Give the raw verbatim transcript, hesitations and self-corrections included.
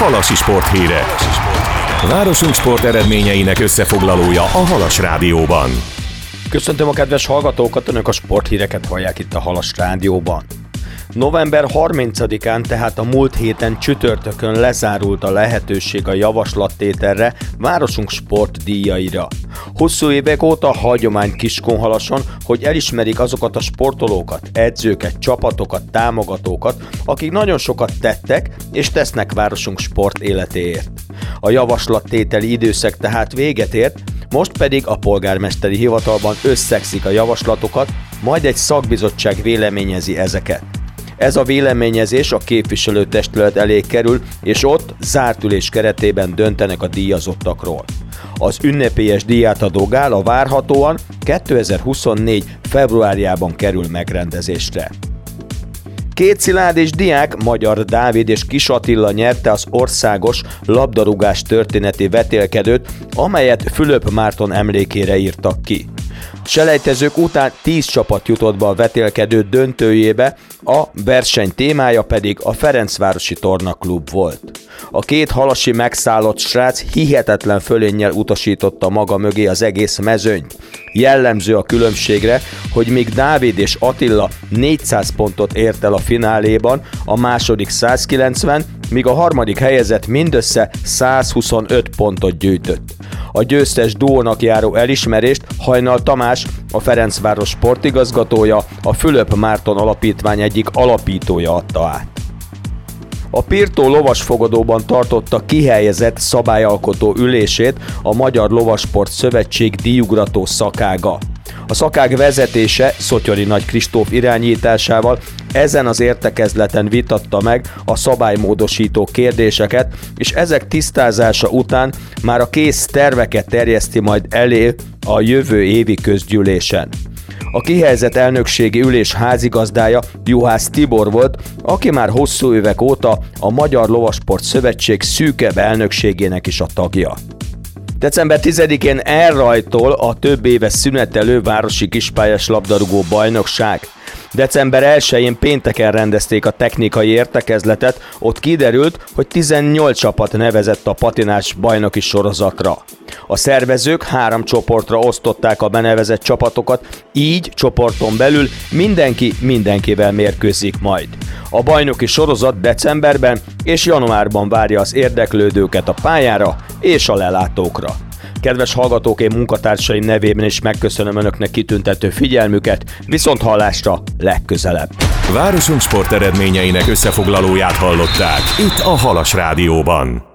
Halasi sporthírek. Városunk sport eredményeinek összefoglalója a Halas Rádióban. Köszöntöm a kedves hallgatókat, önök a sporthíreket hallják itt a Halas Rádióban. november harmincadikán, tehát a múlt héten csütörtökön lezárult a lehetőség a javaslattételre Városunk sportdíjaira. Hosszú évek óta hagyomány Kiskunhalason, hogy elismerik azokat a sportolókat, edzőket, csapatokat, támogatókat, akik nagyon sokat tettek és tesznek Városunk sport életéért. A javaslattételi időszak tehát véget ért, most pedig a polgármesteri hivatalban összegszik a javaslatokat, majd egy szakbizottság véleményezi ezeket. Ez a véleményezés a képviselőtestület elé kerül, és ott zárt ülés keretében döntenek a díjazottakról. Az ünnepélyes díjátadó gála várhatóan kétezer-huszonnégy februárjában kerül megrendezésre. Két Szilárd és diák, Magyar Dávid és Kis Attila nyerte az országos labdarúgás történeti vetélkedőt, amelyet Fülöp Márton emlékére írtak ki. Selejtezők után tíz csapat jutott be a vetélkedő döntőjébe, a verseny témája pedig a Ferencvárosi Tornaklub volt. A két halasi megszállott srác hihetetlen fölénnyel utasította maga mögé az egész mezőnyt. Jellemző a különbségre, hogy míg Dávid és Attila négyszáz pontot ért el a fináléban, a második százkilencven, míg a harmadik helyezett mindössze százhuszonöt pontot gyűjtött. A győztes duónak járó elismerést Hajnal Tamás, a Ferencváros sportigazgatója, a Fülöp Márton Alapítvány egyik alapítója adta át. A Pirtó lovasfogadóban tartotta kihelyezett szabályalkotó ülését a Magyar Lovasport Szövetség díjugrató szakága. A szakág vezetése Szotyori Nagy Kristóf irányításával ezen az értekezleten vitatta meg a szabálymódosító kérdéseket, és ezek tisztázása után már a kész terveket terjeszti majd elé a jövő évi közgyűlésen. A kihelyezett elnökségi ülés házigazdája Juhász Tibor volt, aki már hosszú évek óta a Magyar Lovasport Szövetség szűkebb elnökségének is a tagja. december tizedikén elrajtol a több éves szünetelő városi kispályás labdarúgó bajnokság. december elsején pénteken rendezték a technikai értekezletet, ott kiderült, hogy tizennyolc csapat nevezett a patinás bajnoki sorozatra. A szervezők három csoportra osztották a benevezett csapatokat, így csoporton belül mindenki mindenkivel mérkőzik majd. A bajnoki sorozat decemberben és januárban várja az érdeklődőket a pályára és a lelátókra. Kedves hallgatók, én munkatársaim nevében is megköszönöm önöknek kitüntető figyelmüket, viszont hallásra legközelebb. Városunk sport eredményeinek összefoglalóját hallották itt a Halas Rádióban.